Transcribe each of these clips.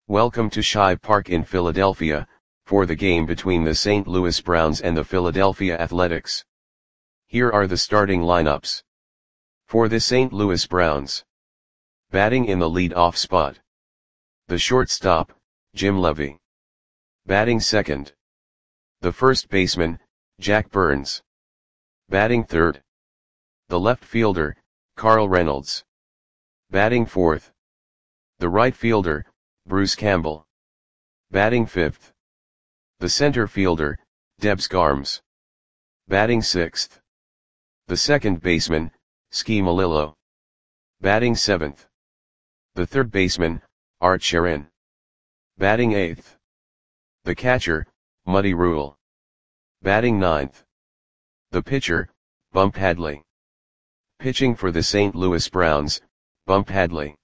Welcome to Shive Park in Philadelphia, for the game between the St. Louis Browns and the Philadelphia Athletics. Here are the starting lineups. For the St. Louis Browns. Batting in the lead-off spot. The shortstop, Jim Levy. Batting second. The first baseman, Jack Burns. Batting third. The left fielder, Carl Reynolds. Batting fourth. The right fielder, Bruce Campbell. Batting fifth. The center fielder, Debs Garms. Batting sixth. The second baseman, Ski Malillo. Batting seventh. The third baseman, Art Sherin. Batting eighth. The catcher, Muddy Rule. Batting ninth. The pitcher, Bump Hadley. Pitching for the St. Louis Browns, Bump Hadley.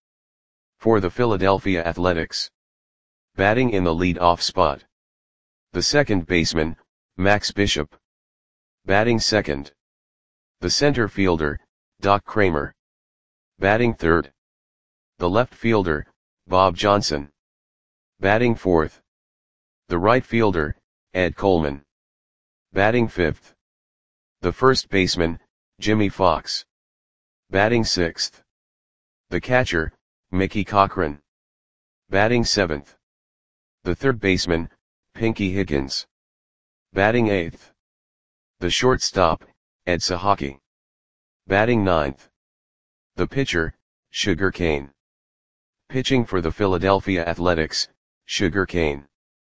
For the Philadelphia Athletics. Batting in the lead-off spot. The second baseman, Max Bishop. Batting second. The center fielder, Doc Kramer. Batting third. The left fielder, Bob Johnson. Batting fourth. The right fielder, Ed Coleman. Batting fifth. The first baseman, Jimmy Fox. Batting sixth. The catcher, Mickey Cochran. Batting seventh. The third baseman, Pinky Higgins. Batting eighth. The shortstop, Ed Sahaki. Batting ninth. The pitcher, Sugar Kane. Pitching for the Philadelphia Athletics, Sugar Kane.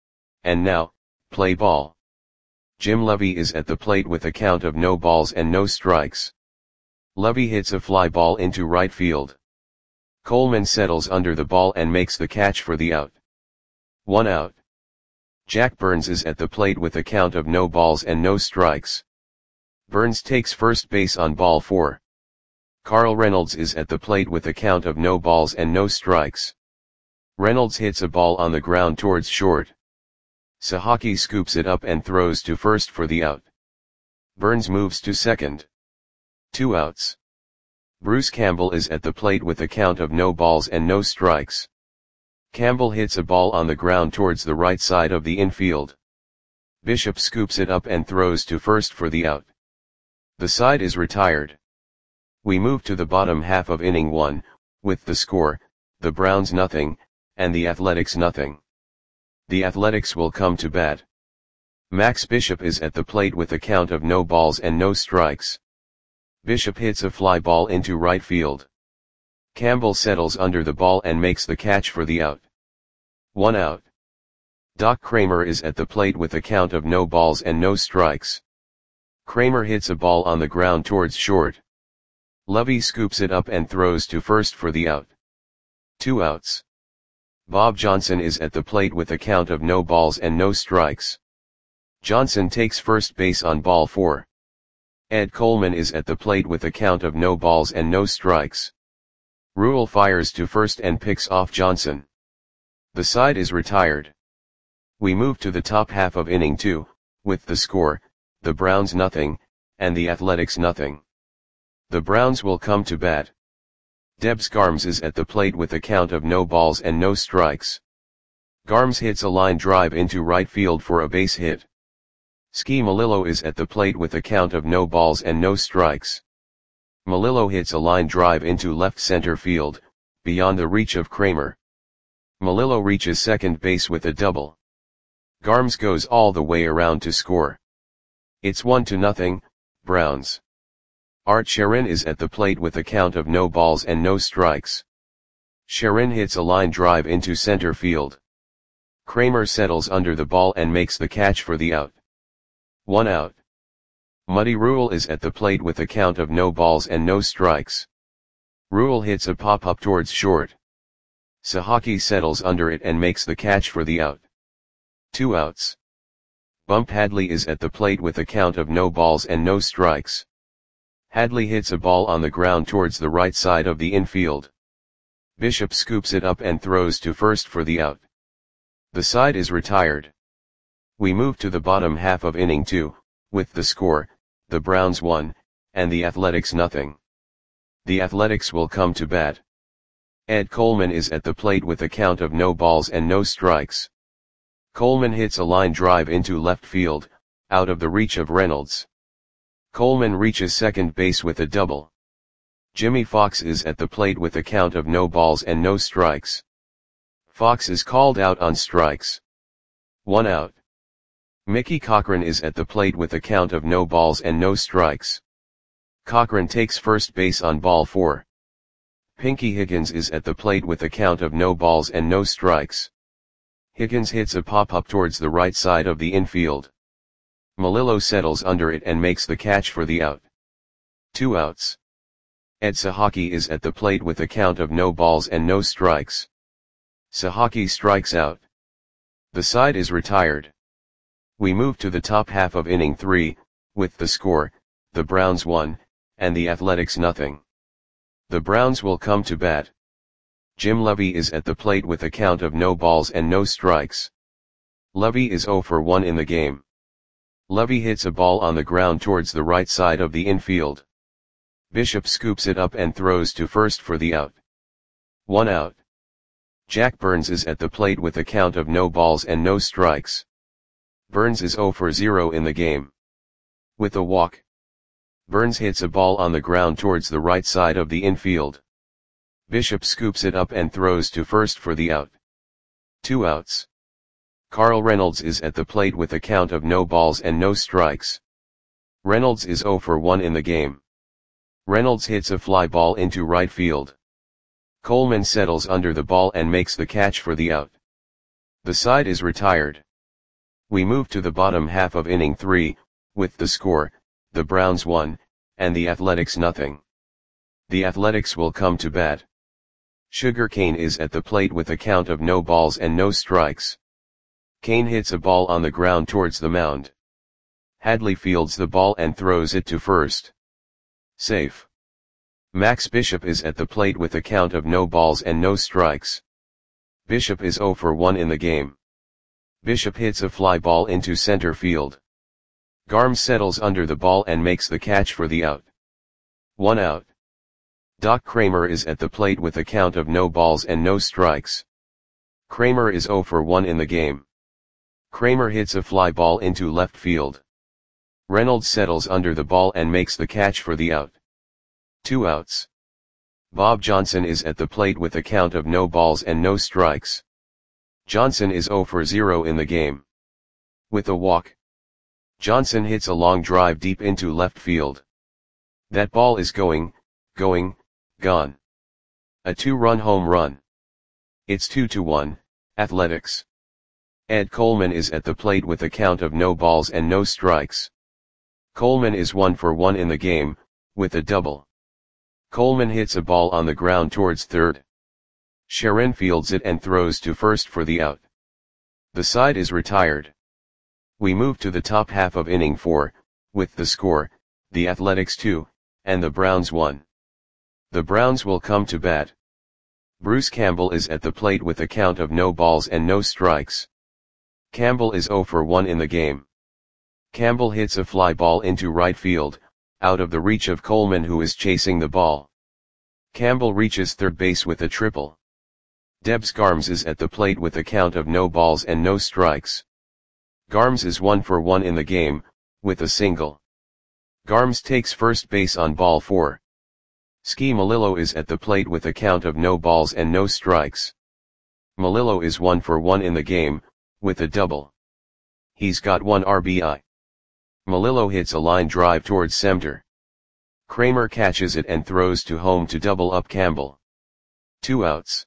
And now, play ball. Jim Levy is at the plate with a count of no balls and no strikes. Levy hits a fly ball into right field. Coleman settles under the ball and makes the catch for the out. 1 out. Jack Burns is at the plate with a count of no balls and no strikes. Burns takes first base on ball 4. Carl Reynolds is at the plate with a count of no balls and no strikes. Reynolds hits a ball on the ground towards short. Sahaki scoops it up and throws to first for the out. Burns moves to second. 2 outs. Bruce Campbell is at the plate with a count of no balls and no strikes. Campbell hits a ball on the ground towards the right side of the infield. Bishop scoops it up and throws to first for the out. The side is retired. We move to the bottom half of inning 1, with the score, the Browns nothing, and the Athletics nothing. The Athletics will come to bat. Max Bishop is at the plate with a count of no balls and no strikes. Bishop hits a fly ball into right field. Campbell settles under the ball and makes the catch for the out. 1 out. Doc Kramer is at the plate with a count of no balls and no strikes. Kramer hits a ball on the ground towards short. Levy scoops it up and throws to first for the out. 2 outs. Bob Johnson is at the plate with a count of no balls and no strikes. Johnson takes first base on ball 4. Ed Coleman is at the plate with a count of no balls and no strikes. Rule fires to first and picks off Johnson. The side is retired. We move to the top half of inning 2, with the score, the Browns nothing, and the Athletics nothing. The Browns will come to bat. Debs Garms is at the plate with a count of no balls and no strikes. Garms hits a line drive into right field for a base hit. Ski Malillo is at the plate with a count of no balls and no strikes. Malillo hits a line drive into left center field, beyond the reach of Kramer. Malillo reaches second base with a double. Garms goes all the way around to score. It's 1-0, Browns. Art Sherin is at the plate with a count of no balls and no strikes. Sherin hits a line drive into center field. Kramer settles under the ball and makes the catch for the out. 1 out. Muddy Rule is at the plate with a count of no balls and no strikes. Rule hits a pop-up towards short. Sahaki settles under it and makes the catch for the out. 2 outs. Bump Hadley is at the plate with a count of no balls and no strikes. Hadley hits a ball on the ground towards the right side of the infield. Bishop scoops it up and throws to first for the out. The side is retired. We move to the bottom half of inning 2, with the score, the Browns 1, and the Athletics nothing. The Athletics will come to bat. Ed Coleman is at the plate with a count of no balls and no strikes. Coleman hits a line drive into left field, out of the reach of Reynolds. Coleman reaches second base with a double. Jimmy Fox is at the plate with a count of no balls and no strikes. Fox is called out on strikes. 1 out. Mickey Cochran is at the plate with a count of no balls and no strikes. Cochran takes first base on ball 4. Pinky Higgins is at the plate with a count of no balls and no strikes. Higgins hits a pop-up towards the right side of the infield. Melillo settles under it and makes the catch for the out. 2 outs. Ed Sahaki is at the plate with a count of no balls and no strikes. Sahaki strikes out. The side is retired. We move to the top half of inning 3, with the score, the Browns 1, and the Athletics nothing. The Browns will come to bat. Jim Levy is at the plate with a count of no balls and no strikes. Levy is 0 for 1 in the game. Levy hits a ball on the ground towards the right side of the infield. Bishop scoops it up and throws to first for the out. 1 out. Jack Burns is at the plate with a count of no balls and no strikes. Burns is 0 for 0 in the game. With a walk. Burns hits a ball on the ground towards the right side of the infield. Bishop scoops it up and throws to first for the out. 2 outs. Carl Reynolds is at the plate with a count of no balls and no strikes. Reynolds is 0 for 1 in the game. Reynolds hits a fly ball into right field. Coleman settles under the ball and makes the catch for the out. The side is retired. We move to the bottom half of inning 3, with the score, the Browns 1, and the Athletics nothing. The Athletics will come to bat. Sugar Cane is at the plate with a count of no balls and no strikes. Cane hits a ball on the ground towards the mound. Hadley fields the ball and throws it to first. Safe. Max Bishop is at the plate with a count of no balls and no strikes. Bishop is 0 for 1 in the game. Bishop hits a fly ball into center field. Garms settles under the ball and makes the catch for the out. 1 out. Doc Kramer is at the plate with a count of no balls and no strikes. Kramer is 0 for 1 in the game. Kramer hits a fly ball into left field. Reynolds settles under the ball and makes the catch for the out. 2 outs. Bob Johnson is at the plate with a count of no balls and no strikes. Johnson is 0 for 0 in the game. With a walk. Johnson hits a long drive deep into left field. That ball is gone. A 2-run home run. It's 2-1, Athletics. Ed Coleman is at the plate with a count of no balls and no strikes. Coleman is 1 for 1 in the game, with a double. Coleman hits a ball on the ground towards third. Sharon fields it and throws to first for the out. The side is retired. We move to the top half of inning 4, with the score, the Athletics 2, and the Browns 1. The Browns will come to bat. Bruce Campbell is at the plate with a count of no balls and no strikes. Campbell is 0 for 1 in the game. Campbell hits a fly ball into right field, out of the reach of Coleman who is chasing the ball. Campbell reaches third base with a triple. Debs Garms is at the plate with a count of no balls and no strikes. Garms is 1 for 1 in the game, with a single. Garms takes first base on ball 4. Ski Melillo is at the plate with a count of no balls and no strikes. Melillo is 1 for 1 in the game, with a double. He's got 1 RBI. Melillo hits a line drive towards center. Kramer catches it and throws to home to double up Campbell. 2 outs.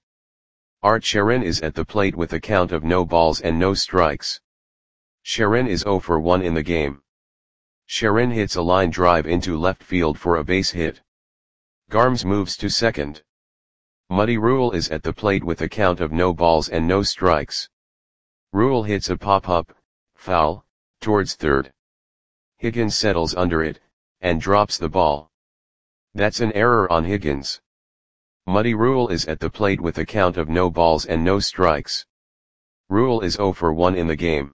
Art Sharon is at the plate with a count of no balls and no strikes. Sharon is 0 for 1 in the game. Sharon hits a line drive into left field for a base hit. Garms moves to second. Muddy Rule is at the plate with a count of no balls and no strikes. Rule hits a pop-up, foul, towards third. Higgins settles under it, and drops the ball. That's an error on Higgins. Muddy Rule is at the plate with a count of no balls and no strikes. Rule is 0 for 1 in the game.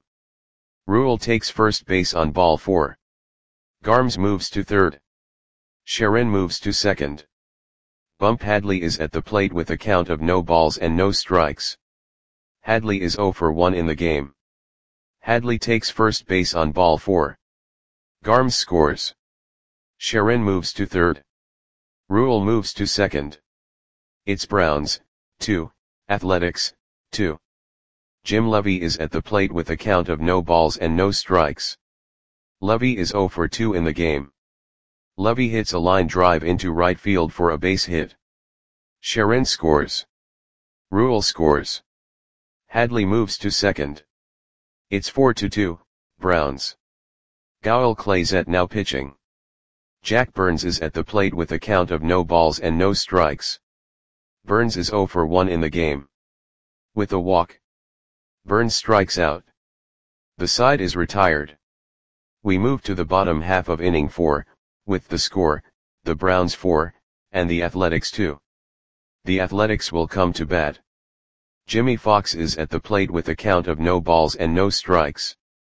Rule takes first base on ball 4. Garms moves to third. Sharon moves to second. Bump Hadley is at the plate with a count of no balls and no strikes. Hadley is 0 for 1 in the game. Hadley takes first base on ball 4. Garms scores. Sharon moves to third. Rule moves to second. It's Browns, 2, Athletics, 2. Jim Levy is at the plate with a count of no balls and no strikes. Levy is 0 for 2 in the game. Levy hits a line drive into right field for a base hit. Sharon scores. Rule scores. Hadley moves to second. It's 4-2, Browns. Gael Clazette now pitching. Jack Burns is at the plate with a count of no balls and no strikes. Burns is 0 for 1 in the game. With a walk, Burns strikes out. The side is retired. We move to the bottom half of inning 4, with the score, the Browns 4, and the Athletics 2. The Athletics will come to bat. Jimmy Fox is at the plate with a count of no balls and no strikes.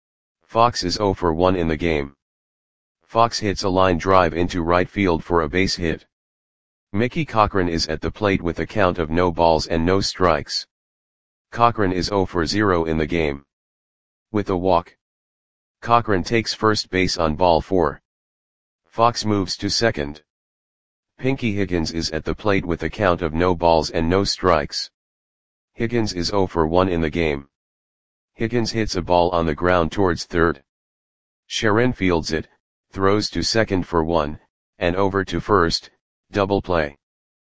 Fox is 0 for 1 in the game. Fox hits a line drive into right field for a base hit. Mickey Cochran is at the plate with a count of no balls and no strikes. Cochran is 0 for 0 in the game. With a walk, Cochran takes first base on ball 4. Fox moves to second. Pinky Higgins is at the plate with a count of no balls and no strikes. Higgins is 0 for 1 in the game. Higgins hits a ball on the ground towards third. Sharon fields it, throws to second for 1, and over to first, double play.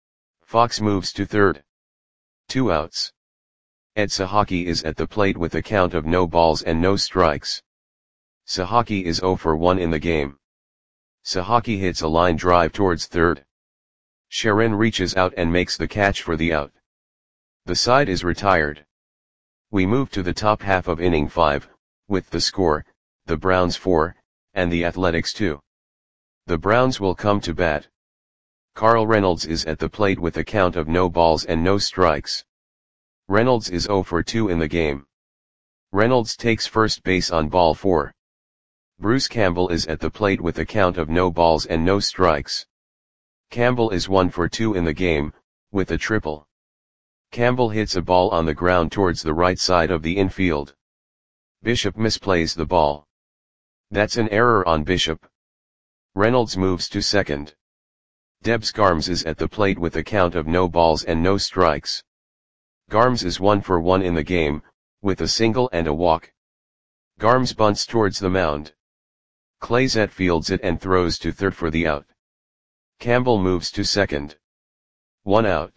Fox moves to third. 2 outs. Ed Sahaki is at the plate with a count of no balls and no strikes. Sahaki is 0 for 1 in the game. Sahaki hits a line drive towards third. Sharon reaches out and makes the catch for the out. The side is retired. We move to the top half of inning 5, with the score, the Browns 4, and the Athletics 2. The Browns will come to bat. Carl Reynolds is at the plate with a count of no balls and no strikes. Reynolds is 0 for 2 in the game. Reynolds takes first base on ball 4. Bruce Campbell is at the plate with a count of no balls and no strikes. Campbell is 1 for 2 in the game, with a triple. Campbell hits a ball on the ground towards the right side of the infield. Bishop misplays the ball. That's an error on Bishop. Reynolds moves to second. Debs Garms is at the plate with a count of no balls and no strikes. Garms is 1 for 1 in the game, with a single and a walk. Garms bunts towards the mound. Clazette fields it and throws to third for the out. Campbell moves to second. 1 out.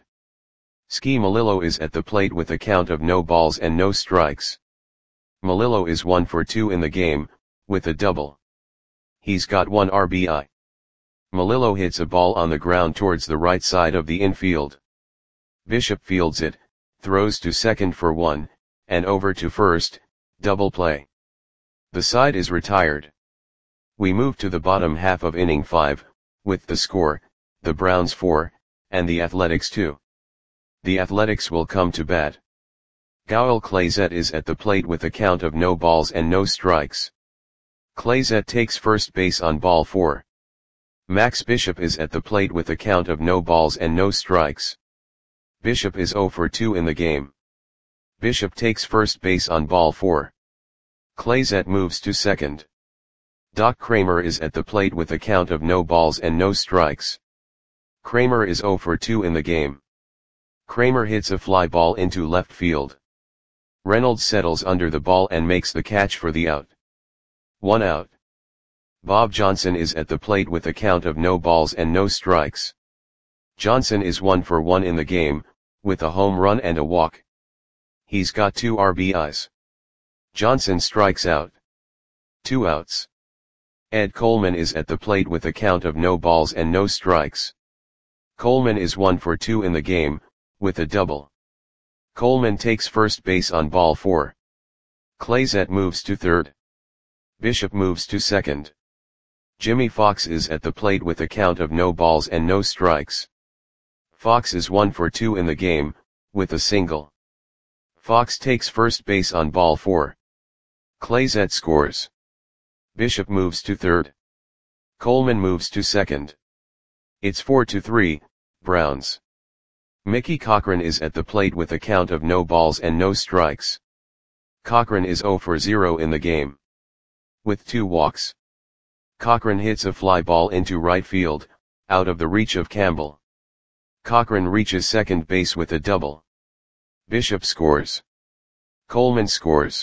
Ski Malillo is at the plate with a count of no balls and no strikes. Malillo is 1 for 2 in the game, with a double. He's got 1 RBI. Malillo hits a ball on the ground towards the right side of the infield. Bishop fields it, throws to second for 1, and over to first, double play. The side is retired. We move to the bottom half of inning 5, with the score, the Browns 4, and the Athletics 2. The Athletics will come to bat. Gael Clazette is at the plate with a count of no balls and no strikes. Clazette takes first base on ball 4. Max Bishop is at the plate with a count of no balls and no strikes. Bishop is 0 for 2 in the game. Bishop takes first base on ball 4. Clazette moves to second. Doc Kramer is at the plate with a count of no balls and no strikes. Kramer is 0 for 2 in the game. Kramer hits a fly ball into left field. Reynolds settles under the ball and makes the catch for the out. 1 out. Bob Johnson is at the plate with a count of no balls and no strikes. Johnson is 1 for 1 in the game, with a home run and a walk. He's got 2 RBIs. Johnson strikes out. 2 outs. Ed Coleman is at the plate with a count of no balls and no strikes. Coleman is 1 for 2 in the game, with a double. Coleman takes first base on ball 4. Clazette moves to third. Bishop moves to second. Jimmy Fox is at the plate with a count of no balls and no strikes. Fox is 1 for 2 in the game, with a single. Fox takes first base on ball 4. Clazette scores. Bishop moves to third. Coleman moves to second. It's 4-3, Browns. Mickey Cochran is at the plate with a count of no balls and no strikes. Cochran is 0 for 0 in the game. With 2 walks. Cochran hits a fly ball into right field, out of the reach of Campbell. Cochran reaches second base with a double. Bishop scores. Coleman scores.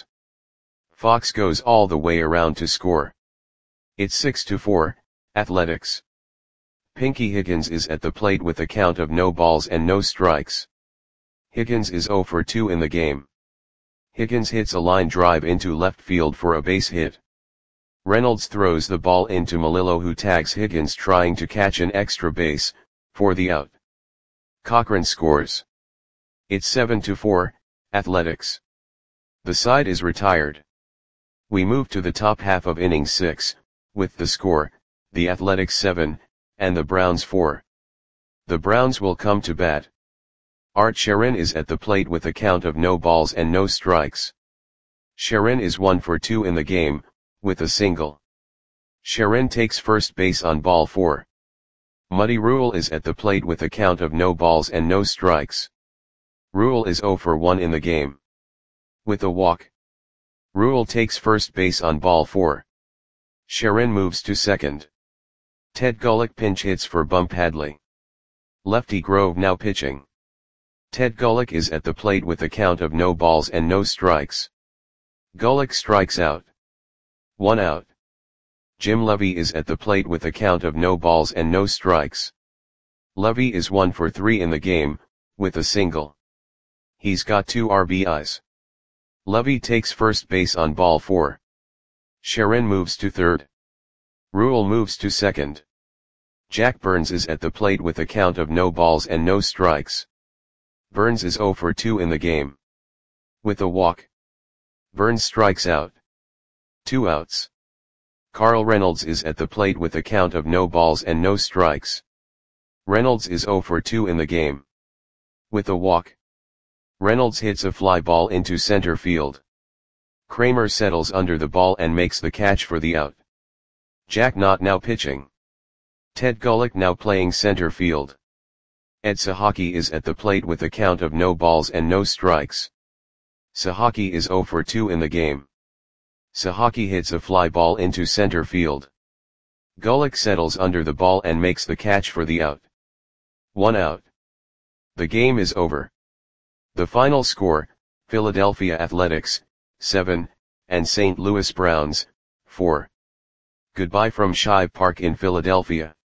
Fox goes all the way around to score. It's 6-4, Athletics. Pinky Higgins is at the plate with a count of no balls and no strikes. Higgins is 0 for 2 in the game. Higgins hits a line drive into left field for a base hit. Reynolds throws the ball into Melillo, who tags Higgins trying to catch an extra base, for the out. Cochran scores. It's 7-4, Athletics. The side is retired. We move to the top half of inning 6, with the score, the Athletics 7, and the Browns 4. The Browns will come to bat. Art Sharon is at the plate with a count of no balls and no strikes. Sharon is 1 for 2 in the game, with a single. Sharon takes first base on ball 4. Muddy Rule is at the plate with a count of no balls and no strikes. Rule is 0 for 1 in the game. With a walk. Rule takes first base on ball 4. Sharon moves to second. Ted Gullick pinch hits for Bump Hadley. Lefty Grove now pitching. Ted Gullick is at the plate with a count of no balls and no strikes. Gullick strikes out. 1 out. Jim Levy is at the plate with a count of no balls and no strikes. Levy is 1 for 3 in the game, with a single. He's got 2 RBIs. Levy takes first base on ball 4. Sharon moves to third. Rule moves to second. Jack Burns is at the plate with a count of no balls and no strikes. Burns is 0 for 2 in the game. With a walk. Burns strikes out. 2 outs. Carl Reynolds is at the plate with a count of no balls and no strikes. Reynolds is 0 for 2 in the game. With a walk. Reynolds hits a fly ball into center field. Kramer settles under the ball and makes the catch for the out. Jack Knott now pitching. Ted Gullick now playing center field. Ed Sahaki is at the plate with a count of no balls and no strikes. Sahaki is 0 for 2 in the game. Sahaki hits a fly ball into center field. Gullick settles under the ball and makes the catch for the out. 1 out. The game is over. The final score, Philadelphia Athletics, 7, and St. Louis Browns, 4. Goodbye from Shibe Park in Philadelphia.